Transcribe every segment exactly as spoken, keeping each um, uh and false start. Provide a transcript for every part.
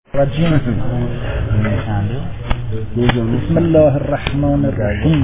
بسم الله الرحمن الرحیم.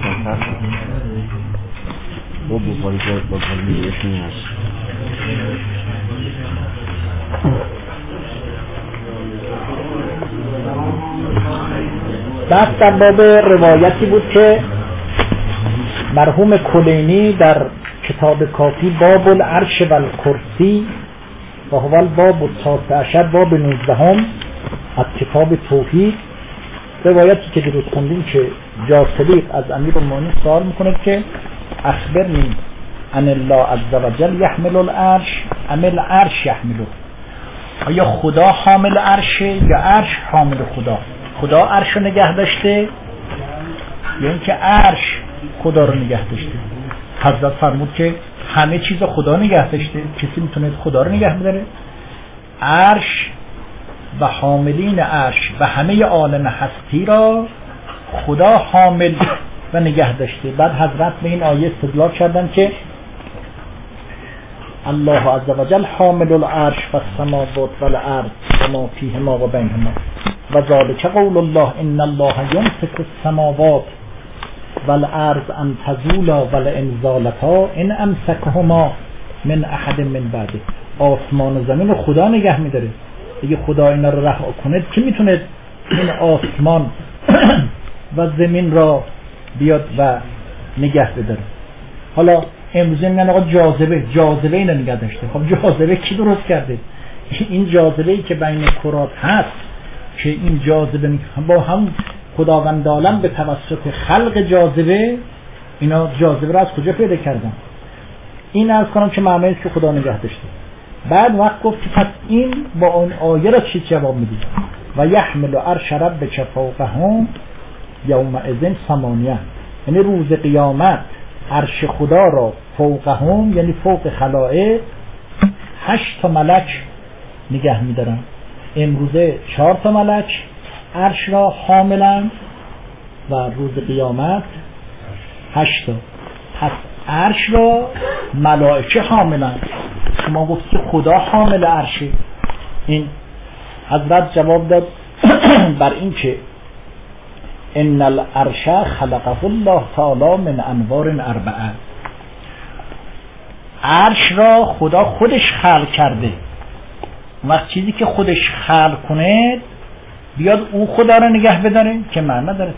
بحث در باب روایتی بود که مرحوم کلینی در کتاب کافی باب العرش و الکرسی و هو الباب التاسع عشر باب نوزدهم از کتاب توحید، روایتی که دیروز خوندیم که جاثلیق از امیرالمومنین سوال میکنه که اخبرنی ان الله عز و جل یحمل العرش ام العرش یحمله، آیا خدا حامل عرشه یا عرش حامل خدا؟ خدا عرش رو نگه داشته یا اینکه عرش خدا رو نگه داشته؟ حضرت فرمود که همه چیز خدا نگه داشته، کسی میتونه خدا رو نگه بداره؟ عرش و حاملین عرش و همه عالم هستی را خدا حامل و نگه داشته. بعد حضرت به این آیه استدلال کردن که الله عز و جل حامل العرش و السماوات و الارض و ما فیهما و بینهما و ذلک قول الله ان الله یمسک السماوات والارض ان تزولا ولئن زالتا ان امسکهما من احد من بعده. آسمان و زمین رو خدا نگه میداره، اگه خدا اینا رو رها کنه کی میتونه این آسمان و زمین را بیاد و نگه بداره؟ حالا امروزه میگن آقا جاذبه جاذبه اینو نگه داشته. خب جاذبه کی درست کرده؟ این جاذبه‌ای که بین کرات هست که این جاذبه با هم خداوند عالم به توسط خلق جاذبه اینا جاذبه را از کجا پیدا کردن؟ این از کنم که معنیه که خدا نگه داشته. بعد وقت گفت که پس این با اون آیه را چی جواب میدید؟ و یحمل عرش ربک فوقهم یومئذ ثمانیه، یعنی روز قیامت عرش خدا را فوقهم یعنی فوق خلائق هشت تا ملک نگه میدارن. امروزه چهار تا ملک عرش را حاملن و روز قیامت هشت تا. پس عرش را ملائکه حاملن. شما گفت که خدا حامل عرشه. این حضرت جواب داد بر این که ان العرش خلقه الله تعالی من انوار اربعه، عرش را خدا خودش خلق کرده. وقت چیزی که خودش خلق کنه بیاد اون خدا را نگه بداره که معنی داره.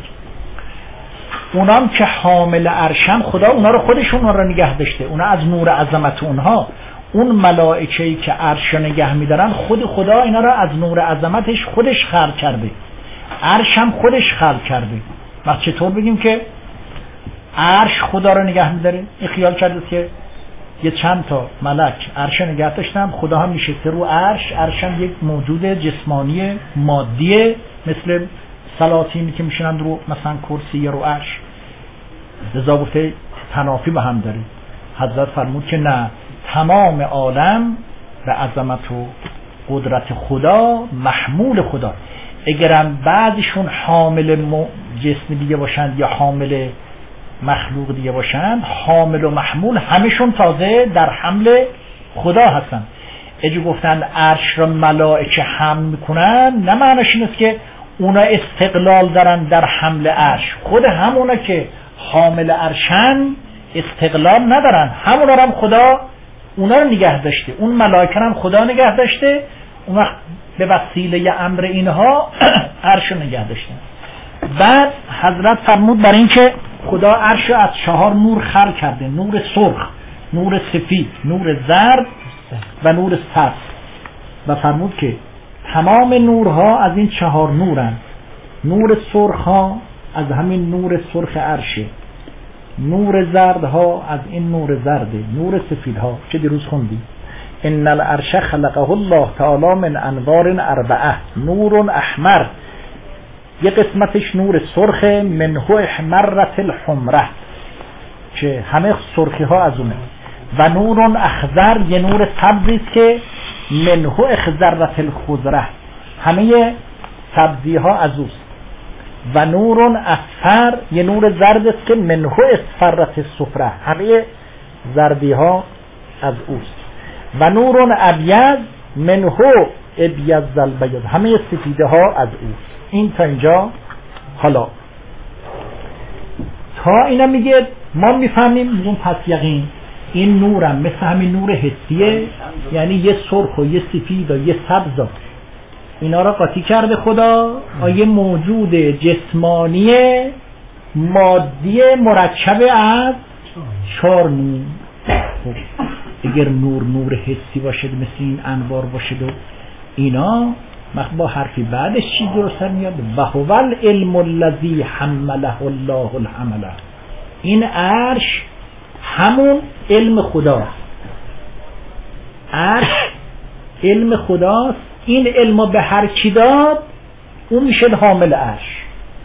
اونام که حامل عرشن خدا اونا رو خودشون را نگه داشته، اونا از نور عظمت اونها. اون ملائکه‌ای که عرش رو نگه میدارن خود خدا اینا را از نور عظمتش خودش خلق کرده، عرش هم خودش خلق کرده. وقت چطور بگیم که عرش خدا رو نگه میداره؟ این خیال کرده که یه چند تا ملک عرش نگه داشتن، خدا هم نشسته رو عرش. عرش هم یک موجود جسمانی مادیه مثل سلاطینی که میشنن رو مثلا کرسی یا رو عرش. لذا گفته تنافی به هم داره. حضرت فرمود که نه، تمام عالم به عظمت و قدرت خدا محمول خدا. اگرم بعضشون حامل جسم دیگه باشند یا حامل مخلوق دیگه باشند، حامل و محمول همشون تازه در حمل خدا هستن. اگه گفتن عرش را ملائکه حمل میکنن، نه معنیش این است که اونا استقلال دارن در حمل عرش. خود همونا که حامل عرشن استقلال ندارن، همونا هم خدا اونا رو نگه داشته، اون ملائکه هم خدا نگه داشته. اون وقت به وسیله امر اینها عرش رو نگه داشتن. بعد حضرت فرمود برای این که خدا عرش از چهار نور خلق کرده: نور سرخ، نور سفید، نور زرد و نور سبز. و فرمود که تمام نورها از این چهار نورن. نور سرخ ها از همین نور سرخ عرشه، نور زرد ها از این نور زرده، نور سفید ها که دیروز خوندیم ان العرش خلقه الله تعالی من انوار اربعه نور احمر، یه قسمتش نور سرخ، منه احمرت الحمره که همه سرخی ها از اونه، و نور اخضر، یه نور سبزی است که منه اخضرت الخضره، همه سبزی ها از اوست. و نور اصفر، یه نور زرد است که منه اصفرت الصفره، همه زردی ها از اوست. و نور ابیض منه ابیض البیض، همه سفیده ها از او. این تا اینجا. حالا تا اینا میگه ما میفهمیم، میگیم پس یقین این نورم مثل همین نور حسیه، یعنی یه سرخ و یه سفید و یه سبز، اینا را قاطی کرده خدا، یه موجود جسمانی مادی مرکب از چهار نور. اگر نور نور حسی باشد مثل این انوار باشد و اینا، با حرفی بعدش چی درست میاد؟ و هو العلم الذی حمله الله الحمله. این عرش همون علم خداست، عرش علم خداست. این علم به هر کی داد اون میشه حامل عرش.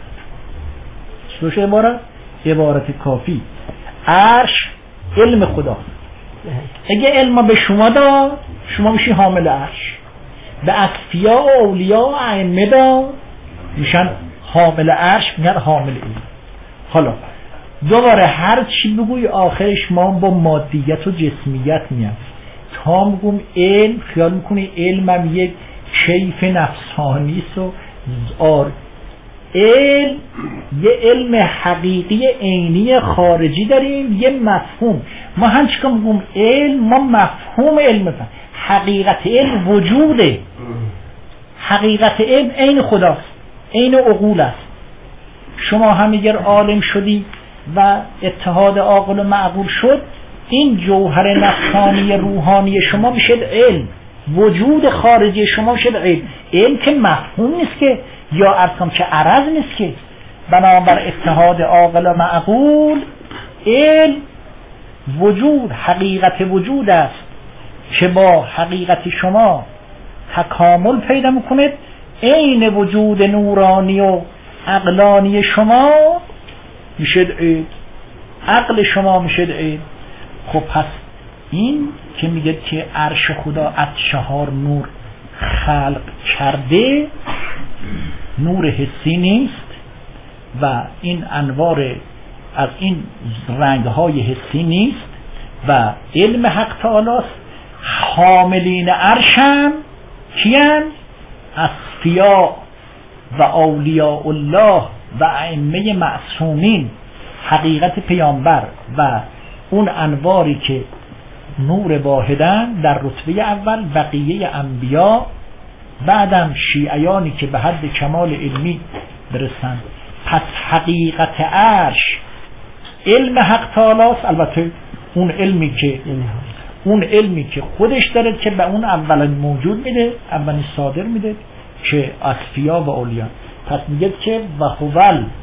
چه عبارت؟ عبارت کافی. عرش علم خداست. اگه علم به شما داد شما میشی حامل عرش. به اصفیا و اولیا و ائمه داد میشن حامل عرش، میگن حامل علم. حالا دوباره هر چی بگوی آخرش ما با مادیت و جسمیت میاد. تا میگم علم، خیال میکنی علمم یک کیف نفسانیست و آر. علم یه علم حقیقی عینی خارجی داریم، یه مفهوم. ما هم چیکار میگم علم، ما مفهوم علم فهم. حقیقت علم وجوده، حقیقت علم عین خداست، عین عقول است. شما هم اگر عالم شدی و اتحاد عاقل و معقول شد، این جوهر نفسانی روحانی شما میشه علم، وجود خارجی شما میشه علم. علم که مفهوم نیست که، یا ارکام که عرض نیست که. بنابر اتحاد عاقل و معقول علم وجود، حقیقت وجود است که با حقیقت شما تکامل پیدا میکنید. عین وجود نورانی و عقلانی شما میشه علم، عقل شما میشه علم. خب پس این که میگه که عرش خدا از چهار نور خلق کرده، نور حسی نیست و این انوار از این رنگهای حسی نیست و علم حق تعالی است. حاملین عرشم کیان؟ اصفیا و اولیاء الله و ائمه معصومین، حقیقت پیامبر و اون انواری که نور واحدن در رتبه اول، بقیه انبیا، بعدم شیعیانی که به حد کمال علمی برسن. پس حقیقت عرش علم حق تعالی است. البته اون علمی که اون علمی که خودش داره که به اون اولین موجود میده، اولین صادر میده که اصفیا و اولیا. پس میگه که و هو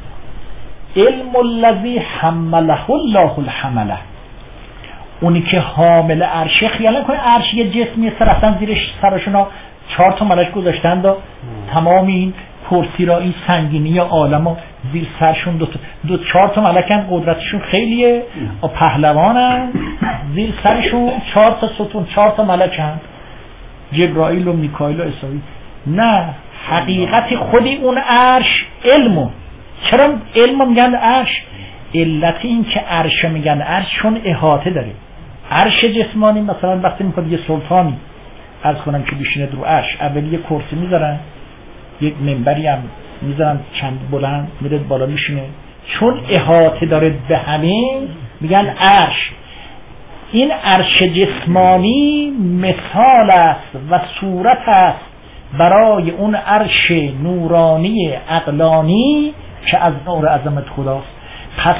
علم الذی حمله الله الحمله. اونی که حامل عرشه، خیال نکنه عرش یه جسمی رفتن زیرش سرشون چهار تا ملک گذاشتن و تمام این کرسی را، این سنگینی عالم و زیر سرشون دو, دو چهار تا ملکن، قدرتشون خیلیه و پهلوانن، زیر سرشون چهار تا ستون، چهار تا ملکن، جبرائیل و میکائیل و اسرائیل. نه، حقیقت خودی اون عرش علمو. چرا علمو میگن عرش؟ علت این که عرش میگن عرش چون احاطه داره. عرش جسمانی مثلا وقتی میخواد یه سلطانی عرض کنم که بشینه رو عرش، اول یه کرسی میذارن، یک منبری هم میذارن چند بلند، میره بالا میشینه، چون احاطه داره به همین میگن عرش. این عرش جسمانی مثال است و صورت است برای اون عرش نورانی عقلانی که از نور عظمت خداست. پس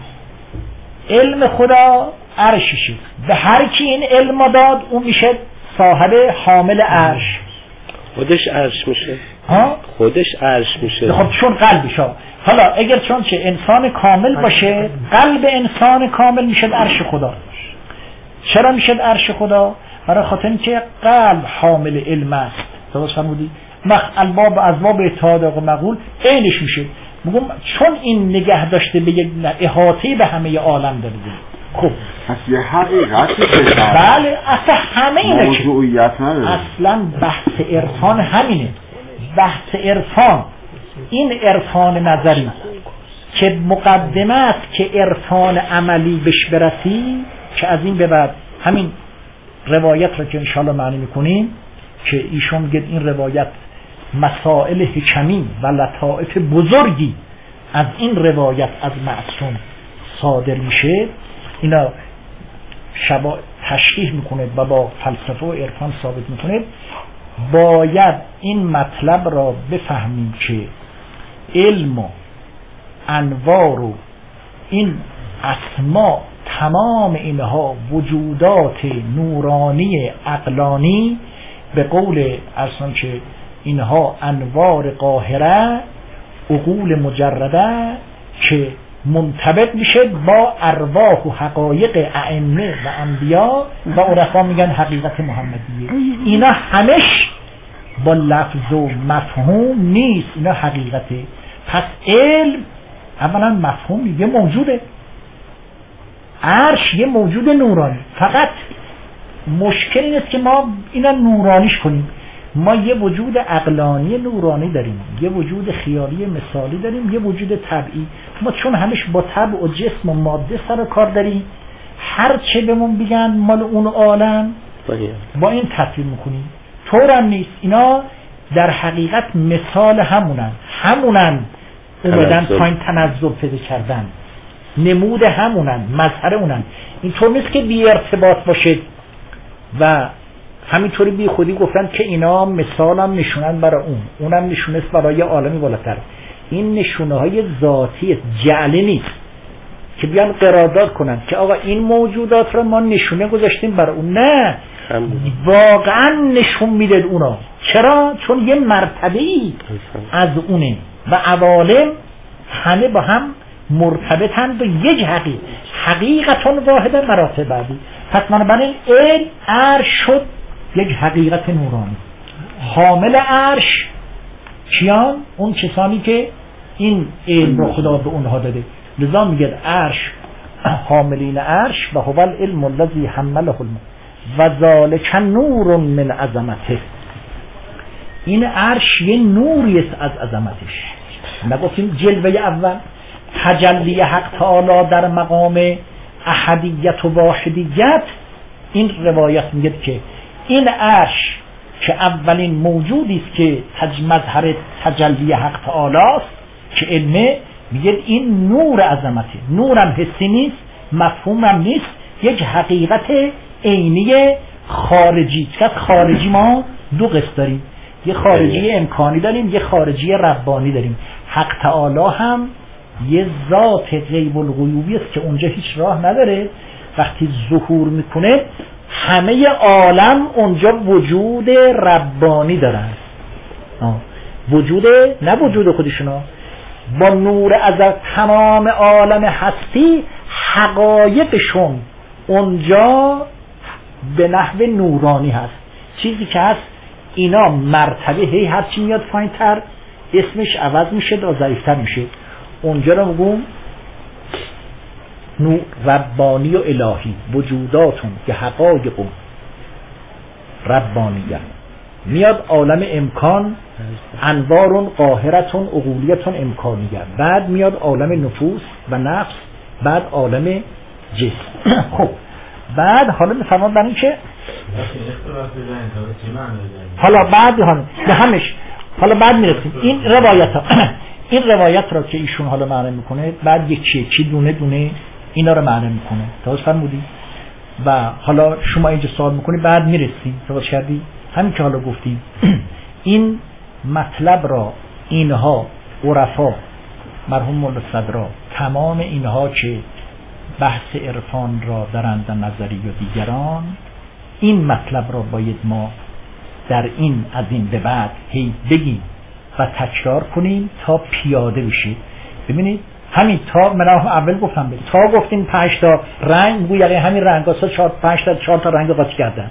علم خدا عرششه، به هر کی این علم داد اون میشه صاحب حامل عرش. خودش عرش میشه. ها؟ خودش عرش میشه. خب چون قلبشه. حالا اگر چون چه انسان کامل باشه، قلب انسان کامل میشه عرش خدا. چرا میشه عرش خدا؟ برای خاطر اینکه قلب حامل علم است. درست فرمودی؟ مخ الباب اسباب اتحاد و مقول عینش میشه. میگم چون این نگه داشته به یک احاطه به همه عالم داره. خب پس یه حقیقتی بله، اصلا همه اینه، موضوعیت نداره. اصلا بحث عرفان همینه. بحث عرفان، این عرفان نظری که مقدمه است که عرفان عملی بهش برسی، که از این به بعد همین روایت رو که انشاءالله معنی میکنیم که ایشون میگه این روایت مسائل حکمی و لطائف بزرگی از این روایت از معصوم صادر میشه، اینا شبا تشریح میکنه و با فلسفه و عرفان ثابت میکنه. باید این مطلب را بفهمیم که علم و انوار و این اسما تمام اینها وجودات نورانی عقلانی، به قول ارسان که اینها انوار قاهره عقول مجرده که منطبق میشه با ارواح و حقایق ائمه و انبیا و عرفا میگن حقیقت محمدیه. اینا همش با لفظ و مفهوم نیست، اینا حقیقته. پس علم اولا مفهوم یه موجوده، عرش یه موجود نورانی، فقط مشکل این است که ما اینا نورانیش کنیم. ما یه وجود عقلانی نورانی داریم، یه وجود خیالی مثالی داریم، یه وجود طبعی. ما چون همش با طبع و جسم و ماده سر کار داریم، هر چه بهمون بگن مال اون عالم با این تصویر میکنیم. طورم نیست، اینا در حقیقت مثال همونن همونن اومدن پایین تنزل پیدا کردن، نمود همونن، مظهر اونن. اینطور نیست که بی ارتباط باشه و همینطوری بی خودی گفتن که اینا مثال هم نشونن برای اون، اونم نشونه است برای عالمی بالاتر. این نشونه های ذاتی جعلی نیست که بیان قرارداد کنن که آقا این موجودات رو ما نشونه گذاشتیم برای اون. نه، واقعا نشون میده اونا. چرا؟ چون یه مرتبه‌ای از اونه و عوالم همه با هم مرتبطن به یک حقیقت، حقیقتون واحده مراتب بعدی. پس بنابراین علم عرش شد یک حقیقت نورانی. حامل عرش کیان؟ اون کسانی که این علم رو خدا به اونها داده. لذا میگه عرش حاملین عرش و هو العلم الذی حمله الم و ذالک نور من عظمته. این عرش یه نوری است از عظمتش. نگفتیم جلوه اول تجلی حق تعالی در مقام احدیت و واحدیت. این روایت میگه که این عرش که اولین موجودی است که مظهر تجلی حق تعالی است که علمه، میگه این نور عظمته. نورم حسی نیست، مفهومم نیست، یک حقیقت عینی خارجی. که خارجی ما دو قسم داریم، یه خارجی امکانی داریم، یه خارجی ربانی داریم. حق تعالی هم یه ذات غیب الغیوبی است که اونجا هیچ راه نداره، وقتی ظهور میکنه همه عالم اونجا وجود ربانی دارن. آه. وجود نه وجود خودشونا، با نور از تمام عالم هستی حقایقشون اونجا به نحو نورانی هست. چیزی که هست اینا مرتبه هی هرچی میاد پایین تر اسمش عوض میشه و ضعیفتر میشه. اونجا رو میگم نور ربانی و الهی، وجوداتون که حقایق ربانیه. میاد عالم امکان، انوارون قاهرتون عقولیتون امکانیه. بعد میاد عالم نفوس و نفس، بعد عالم جسم. خب بعد حالا میفرماد برای این که حالا بعد به همش حالا بعد میرسیم این روایت ها این روایت را که ایشون حالا معنی میکنه، بعد یکی یکی دونه دونه اینا رو معنی میکنه. توجه فرمودی؟ و حالا شما اینجا سوال میکنی بعد میرسیم. توجه کردی؟ همین که حالا گفتیم این مطلب را اینها عرفا مرحوم مولا صدرا تمام اینها که بحث عرفان را دارند نظری و دیگران، این مطلب را باید ما در این از این به بعد هی بگیم و تکرار کنیم تا پیاده بشه. ببینید همین تا من اول گفتم به تا گفتیم پنج تا رنگ گویا همین رنگاسا چهار پنج تا چهار تا رنگ قاطی کردن.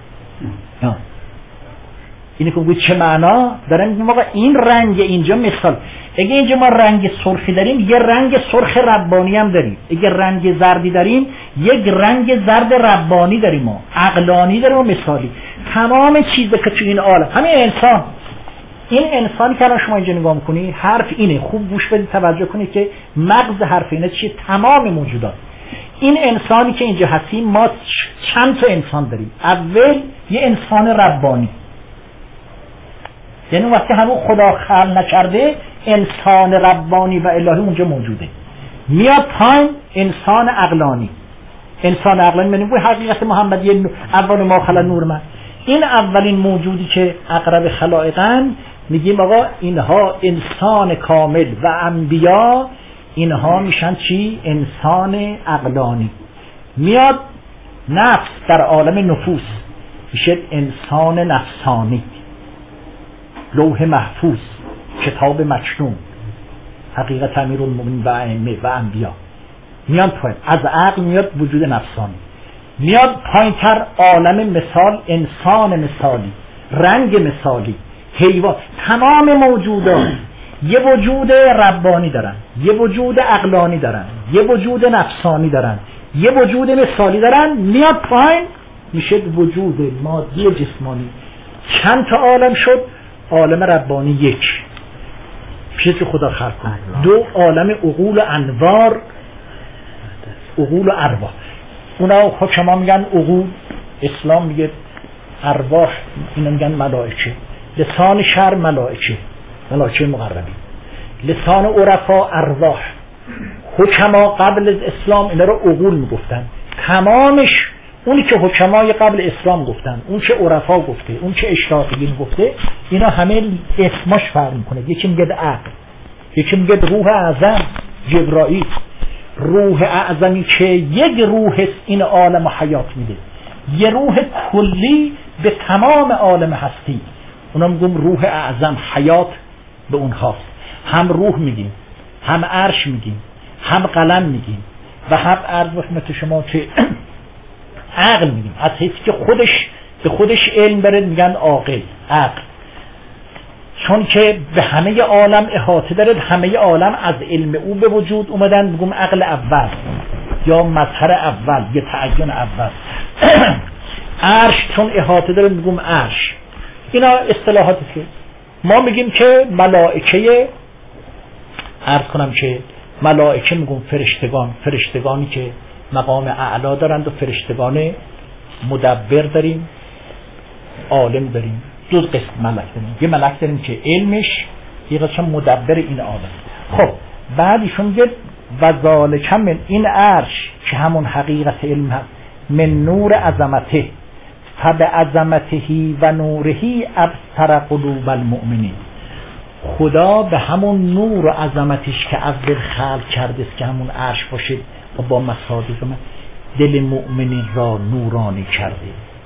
اینی که گوید چه معنا دارم میگم آقا این رنگ اینجا مثال، اگه اینجا ما رنگ سرخی داریم یه رنگ سرخ ربانی هم داریم، اگه رنگ زردی داریم یک رنگ زرد ربانی داریم، ما عقلانی داریم و مثالی. تمام چیزی که تو این عالم همین انسان، این انسانی که الان شما اینجا نگاه می‌کنی حرف اینه، خوب گوش بدید توجه کنید که مغز حرف اینه چیه. تمام موجودات این انسانی که اینجا هستیم ما چند تا انسان داریم. اول یه انسان ربانی یعنی وقتی همون خدا خلق نکرده انسان ربانی و الهی اونجا موجوده. میاد پایین انسان عقلانی. انسان عقلانی یعنی به حقیقت محمدی اول ما خلق نور من. این اولین موجودی که اقرب خلائقن، میگیم آقا اینها انسان کامل و انبیا اینها میشن چی؟ انسان عقلانی. میاد نفس در عالم نفوس میشه انسان نفسانی. لوح محفوظ، کتاب مکنون، حقیقت امیرالمومنین و ائمه و انبیا میان پایین. از عقل میاد وجود نفسانی، میاد پایین تر عالم مثال، انسان مثالی، رنگ مثالی، حیوان. تمام موجودات یه وجود ربانی دارن، یه وجود عقلانی دارن، یه وجود نفسانی دارن، یه وجود مثالی دارن. میاد پایین میشه وجود مادی جسمانی. چند تا عالم شد؟ عالم ربانی یک، پیش که خدا خلق کنه. دو عالم عقول و انوار، عقول و ارواح. اونا حکما میگن عقول، اسلام میگه ارواح، اینا میگن ملائکه. لسان شرع ملائکه، ملائکه مقربین. لسان عرفا ارواح. حکما قبل از اسلام اینا رو عقول میگفتن. تمامش اونی که حکمای قبل اسلام گفتن، اون که عرفا گفته، اون که اشراقیین گفته، اینا همه اسمش فرق میکنه. یکی میگه عقل، یکی میگه روح اعظم جبرائیل. روح اعظمی که یک روح این عالم حیات میده، یه روح کلی به تمام عالم هستی. اونا میگم روح اعظم حیات به اونهاست. هم روح میگیم، هم عرش میگیم، هم قلم میگیم و هم عرض حکمت شما که عقل میگیم. از حیثی که خودش به خودش علم برد میگن عاقل، عقل، چون که به همه عالم احاطه دارد. همه عالم از علم او به وجود اومدن، میگم عقل اول یا مظهر اول یا تعین اول. عرش چون احاطه دارد میگم عرش. اینا اصطلاحاتی که ما میگیم که ملائکه، عرض کنم که ملائکه میگم فرشتگان، فرشتگانی که مقام اعلا دارند و فرشتگان مدبر داریم، عالم داریم. دو قسم ملک داریم. یه ملک داریم که علمش یه قسم مدبر این عالم. خب بعد ایشون میگه و ذالک من این عرش که همون حقیقت علم هست، من نور عظمته فبعظمته و نوره ابصر قلوب المؤمنین. خدا به همون نور و عظمتش که اول خلق کرده است که همون عرش باشه و با مصادیق من دل مؤمنین را نورانی کرده.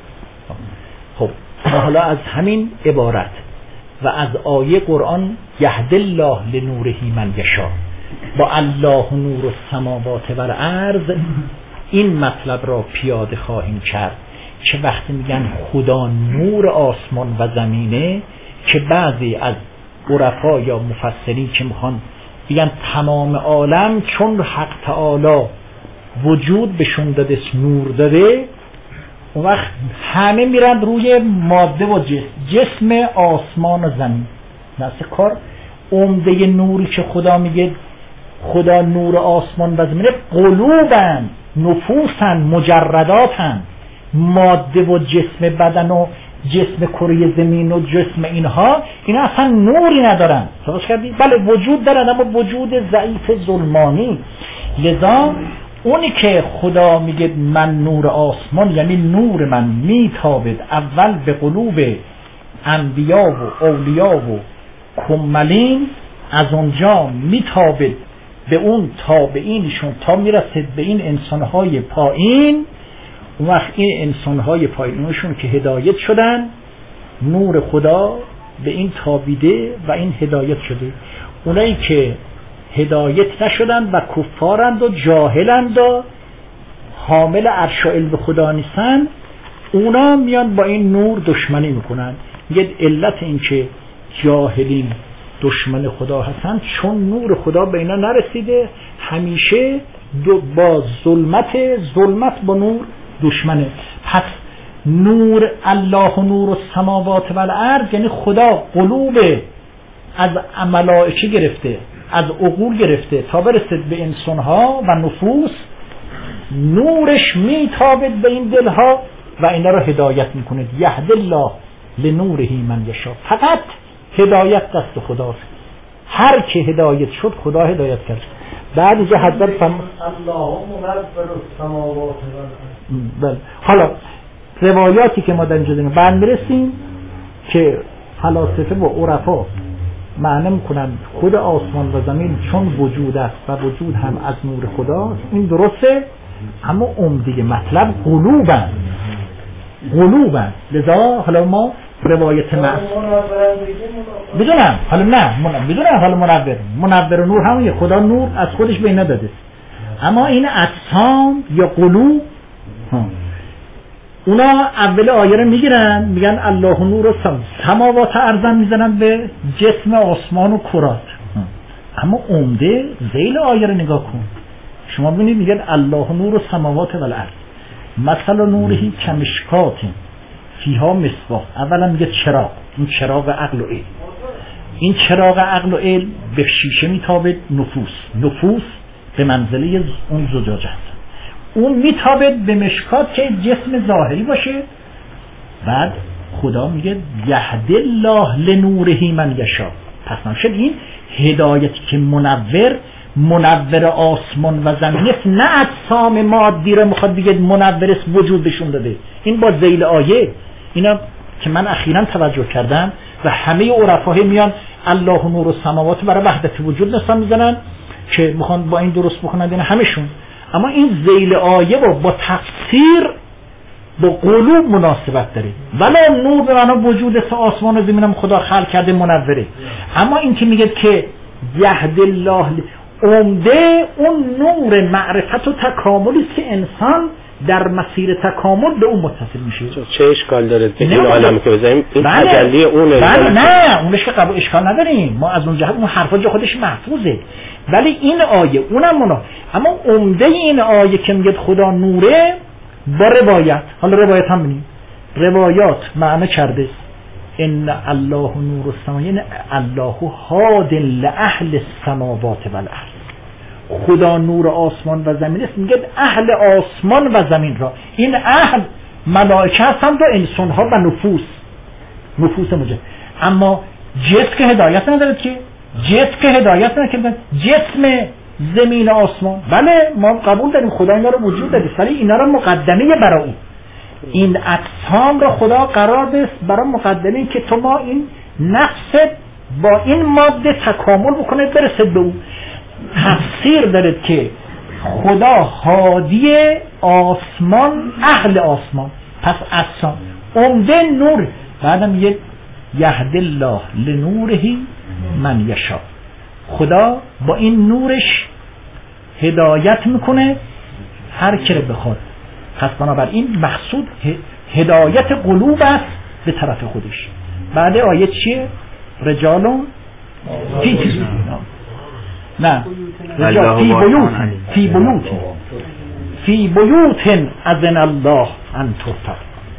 خب حالا از همین عبارت و از آیه قرآن یهد الله لنوره من یشاء با الله نور السماوات و الارض، این مطلب را پیاده خواهیم کرد که وقتی میگن خدا نور آسمان و زمینه، که بعضی از عرفا یا مفسرین که میخوان بگن تمام عالم چون حق تعالی وجود بهشون داده، نور داده، اون وقت همه میرند روی ماده و جسم، جسم آسمان و زمین. نفس کار عمده نوری که خدا میگه خدا نور آسمان و زمینه، قلوبن، نفوسن، مجرداتن. ماده و جسم بدن و جسم کره زمین و جسم اینها اینا اصلا نوری ندارن. درست کردی؟ بله وجود دارن اما وجود ضعیف ظلمانی. لذا اونی که خدا میگه من نور آسمان، یعنی نور من میتابد اول به قلوب انبیا و اولیا و کملین، از اونجا میتابد به اون تابعینشون تا میرسد به این انسانهای پایین. اون وقت این انسانهای پایینشون که هدایت شدن، نور خدا به این تابیده و این هدایت شده. اونایی که هدایت نشدن و کفارند و جاهلند و حامل عرش و علم خدا نیستن، اونا میان با این نور دشمنی میکنن. یه علت این که جاهلین دشمن خدا هستن چون نور خدا به اینا نرسیده، همیشه با ظلمت ظلمت با نور دشمنه. پس نور الله و نور السماوات و الارض یعنی خدا قلوب از ملائکه گرفته، از عقول گرفته تا برسد به انسانها و نفوس، نورش میتابد به این دلها و اینا رو هدایت میکنه. یهد الله لنوره من یشاء. فقط هدایت دست خداست. هر که هدایت شد خدا هدایت کرد. بعد اینجا حضرت فهم الله منور السماوات والارض. حالا روایاتی که ما در اینجا داریم بعد میرسیم که فلاسفه و عرفا معنی میکنن خود آسمان و زمین چون وجود است و وجود هم از نور خداست. این درسته، اما عمده مطلب قلوبن قلوبن لذا حالا ما روایت معنی بدونم حالا نه من... بدونم حالا منور منور و نور همون خدا نور از خودش به نداده، اما این اجسام یا قلوب اونا اول آیه رو میگیرن میگن الله نور السماوات ارض میزنن به جسم آسمان و کرات، اما عمده ذیل آیه رو نگاه کن شما ببینید میگن الله نور السماوات والارض مثل نورهی کمشکات فیها مصباح. اولا میگه چراغ، این چراغ عقل و علم، این چراغ عقل و علم به شیشه میتابه نفوس، نفوس به منزله اون زجاجه است، اون میتابه به مشکات که جسم ظاهری باشه. بعد خدا میگه یهدی الله لنوره من یشاء. پس نشد این هدایتی که منور منور آسمان و زمین است، نه اجسام مادی رو میخواد بگه منور است وجود بهشون داده. این با ذیل آیه اینا که من اخیراً توجه کردم و همه عرفاها میان الله نور السماوات برای وحدت وجود نسبت میزنن که میخوان با این درست بکنن این همشون، اما این ذیل آیه با, با تفسیر با قلوب مناسبت داره. ولی نور به معنی وجود آسمان و زمینم خدا خلق کرده منوره، اما این که میگه که یهدی الله عمده اون نور معرفت و تکاملی که انسان در مسیر تکامل به اون متصل میشه. چه اشکال داره که این عالم که بزنیم این تجلی اونه؟ بله نه اونش که قبول اشکال نداریم، ما از اون جهت اون حرفا جا خودش محفوظه، ولی این آیه اونم اونا. اما عمده این آیه که میگه خدا نوره با روایت، حالا روایت هم ببینیم روایات معنی کرده ان الله نور السماوات، یعنی الله هاد لاهل السماوات والارض، خدا نور آسمان و زمین است. میگه اهل آسمان و زمین را، این اهل ملائکه هستند و انسان ها و نفوس نفوس مجرد، اما جسم که هدایت نداره که جسم که هدایت نداره جسم زمین آسمان. بله ما قبول داریم خدا اینا رو وجود داده، ولی اینا رو مقدمه برای اون این اجسام رو خدا قرار داد برای مقدمه که تو ما این نفس با این ماده تکامل بکنه برسد به اون. تفسیر داره که خدا هادی آسمان اهل آسمان، پس اجسام عمده نور. بعدم یه یهدی الله لنوره من یشاء، خدا با این نورش هدایت میکنه هر کی رو بخواد. پس بنابراین مقصود هدایت قلوب است به طرف خودش. بعد آیه چیه؟ رجالون فی نه رجال فی بیوت فی بیوت فی بیوت اذن الله ان ترفع.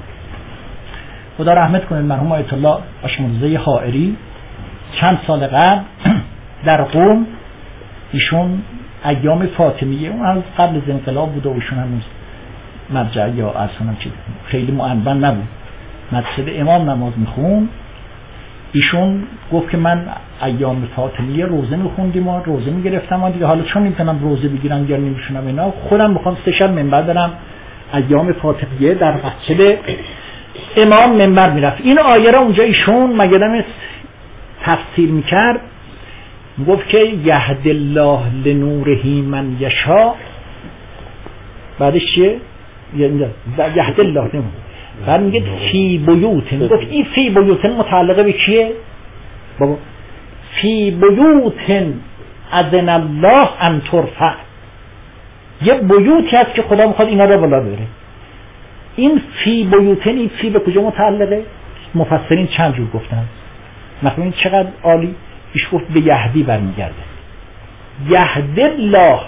خدا رحمت کنه مرحوم آیت الله اشمونزه حائری چند سال قبل در قم، ایشون ایام فاطمیه اون از قبل از انقلاب بود و ایشون هنوز مرجع یا اصلا چیز خیلی معنون نبود، مسجد امام نماز میخون. ایشون گفت که من ایام فاطمیه روزه میخوندیم و روزه میگرفتم و دیگه حالا چون نمیتونم روزه بگیرم یا نمیشونم اینا، خودم میخوام سه شب منبر دارم ایام فاطمیه در مسجد امام منبر میرفت. این آیه را اونجا ایشون مگدم تفسیر میکرد، گفت که یهدی الله لنوره من یشاء، بعدش چیه؟ یهدی الله نمون. بعد میگه فی بیوتن، گفت این فی بیوتن متعلقه به کیه؟ بابا فی بیوتن اذن الله ان ترفع، یه بیوتی هست که خدا میخواد اینا رو بالا ببره. این فی بیوتن، این فی به کجا متعلقه؟ مفسرین چند جور گفتن، مثلا این چقدر عالی. ایش گفت به یهدی برمیگرده، یهدی الله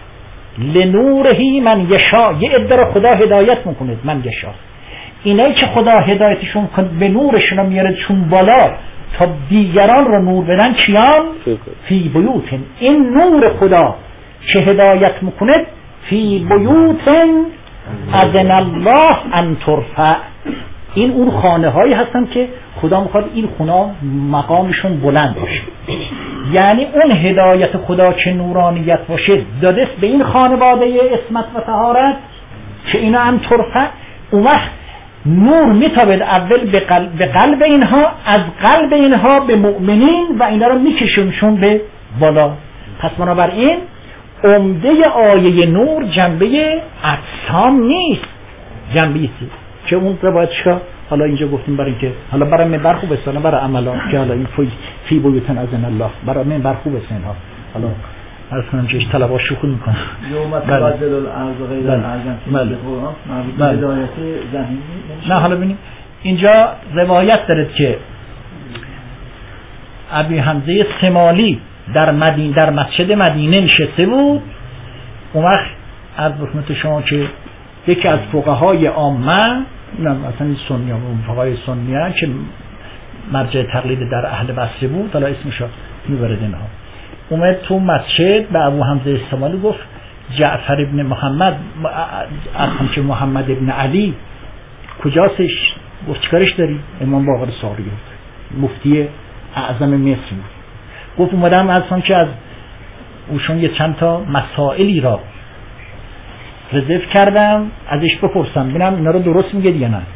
لنوره من یشاء، یه عده رو خدا هدایت میکنه من یشاء. اینایی که خدا هدایتشون کنه به نورشون میاره چون بالا تا دیگران رو نور بدن، چیان؟ فی بیوتن، این نور خدا که هدایت میکنه فی بیوتن اذن الله ان ترفع، این اون خانه هایی هستن که خدا میخواد این خونه مقامشون بلند باشه. یعنی اون هدایت خدا که نورانیت باشه داده به این خانواده عصمت و طهارت که اینا هم ترفع. اون وقت نور میتابد اول به قلب, به قلب اینها، از قلب اینها به مؤمنین و اینا رو میکشونشون به بالا. پس بنابراین عمده آیه نور جنبه اجسام نیست، جنبه ایست که اون روایتش حالا اینجا گفتیم برای اینکه حالا برای منبر خوب است، برای عملا که حالا این فی فی بیوتن اذن الله برای منبر خوب است اینها. حالا عرض کنم که طلبا شوخی میکنن یوم تبدل الارض غیر الارض بله بله هدایت ذهنی. نه حالا ببینیم اینجا روایت داره که ابی حمزه سمالی در مدینه در مسجد مدینه نشسته بود. اون وقت از خدمت شما که یکی از فقهای عامه، نه مثلا سنی ها فقهای سنی ها که مرجع تقلید در اهل بصره بود، حالا اسمش میبرد اینها، اومد تو مسجد به ابو حمزه سمالی گفت جعفر ابن محمد اصلا که محمد ابن علی کجاستش؟ گفت چیکارش داری؟ امام باقر صادق مفتی اعظم مصر گفت اومدم اصلا که از اوشون یه چند تا مسائلی را رزرو کردم ازش بپرسم ببینم اینا رو درست میگه یا نه.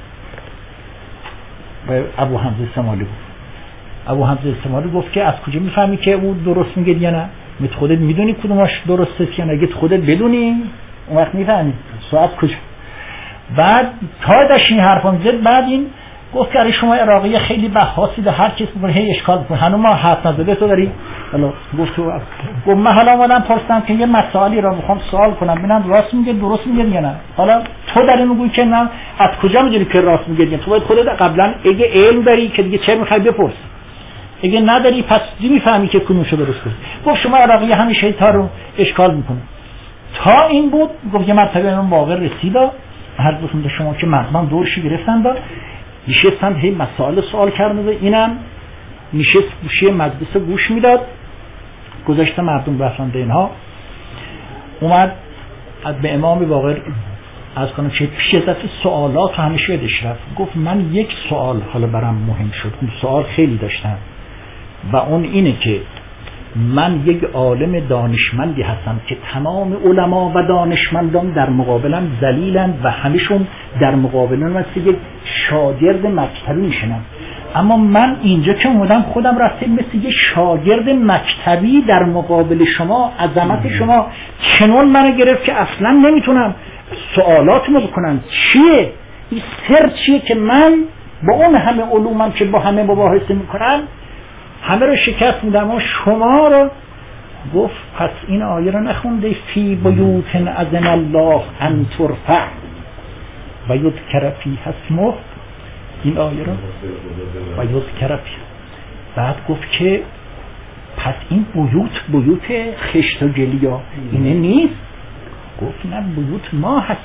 و ابو حمزه سمالی گفت ابو حمزه سمالی گفت که از کجا میفهمی که او درست میگه یا نه؟ میت خودت میدونی کدومش درسته یا نه؟ اگه خودت بدونی اون وقت میفهمی ساعت کجا. بعد تا داشت این حرفان زد، بعد این گفت که شما عراقی خیلی بحثی ده هر کس میگه هی اشکال میکنه هنوز ما حرف نزده تو داری. حالا گفت تو گفت من حالا اومدم پرسیدم که یه مسائلی را میخوام سوال کنم ببینم راست میگه درست میگه یا نه. حالا تو داری میگی که نه، از کجا میدونی که راست میگه؟ تو باید خودت قبلا اگه علم داری که دیگه چه میخوای بپرس، اگه نداری پس دی میفهمی که کدومشو درست کنی. گفت شما عراقی همیشه تا رو اشکال میکنه. تا این بود گفت یه مرتبه من واقع رسیدا هر دوستم شما که مردم دورشی گرفتن دا نشستن هی مسائل سوال کردن، اینم نشست گوشه مجلس گوش میداد، گذاشته مردم رفتن به اینها. اومد به امام باقر از کنم که پیش ازت سوالات همیشه یادش رفت. گفت من یک سوال حالا برام مهم شد، اون سوال خیلی داشتم و اون اینه که من یک عالم دانشمندی هستم که تمام علما و دانشمندان در مقابلم ذلیلن و همشون در مقابلم مثل یک شاگرد مکتبی میشنم، اما من اینجا که اومدم خودم رفتم مثل یک شاگرد مکتبی در مقابل شما، عظمت شما چنون منو گرفت که اصلا نمیتونم سوالاتمو بکنم. چیه این سر؟ چیه که من با اون همه علومم که با همه مباحثه میکنم همه رو شکست میدم و شما رو. گفت پس این آیه رو نخونده فی بیوت اذن الله ان ترفع و یذکر فیها اسمه؟ این آیه رو و یذکر فیها. بعد گفت که پس این بیوت بیوت خشت و گلیا اینه نیست؟ گفت نه، بیوت ما هست.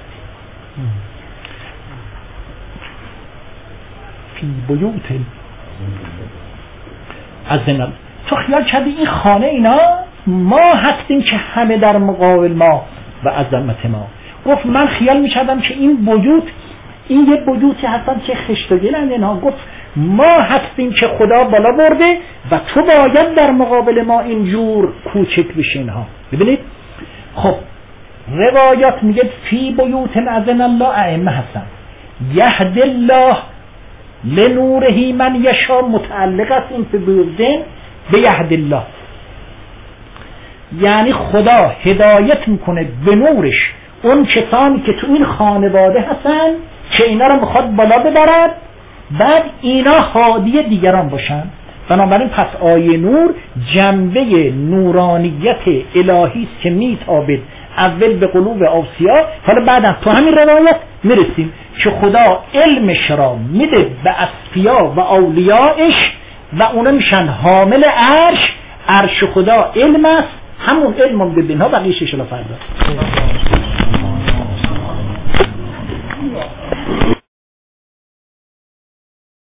فی بیوت اذن. تو خیال کردی این خانه اینا ما هستیم که همه در مقابل ما و عظمت ما. گفت من خیال میکردم که این بیوت این یه بیوتی هستن که خشت و گلند اینا. گفت ما هستیم که خدا بالا برده و تو باید در مقابل ما اینجور کوچک بشی اینها. ببینید خب روایات میگه فی بیوت اذن الله ائمه هستن، یهد الله لنوره من یشا، متعلق است این فی بیوتن به یهد الله، یعنی خدا هدایت میکنه به نورش اون کسانی که تو این خانواده هستن که اینا رو میخواد بالا ببرد، بعد اینا هادی دیگران باشن. بنابراین پس آیه نور جنبه نورانیت الهی است که میتابد اول به قلوب اوصیا. حالا بعدم تو همین روایت میرسیم که خدا علمش را میده به اصفیا و اولیاءش و اونا میشن حامل عرش. عرش خدا علم است، همون علم هم ببینها بقیه شلا فردا.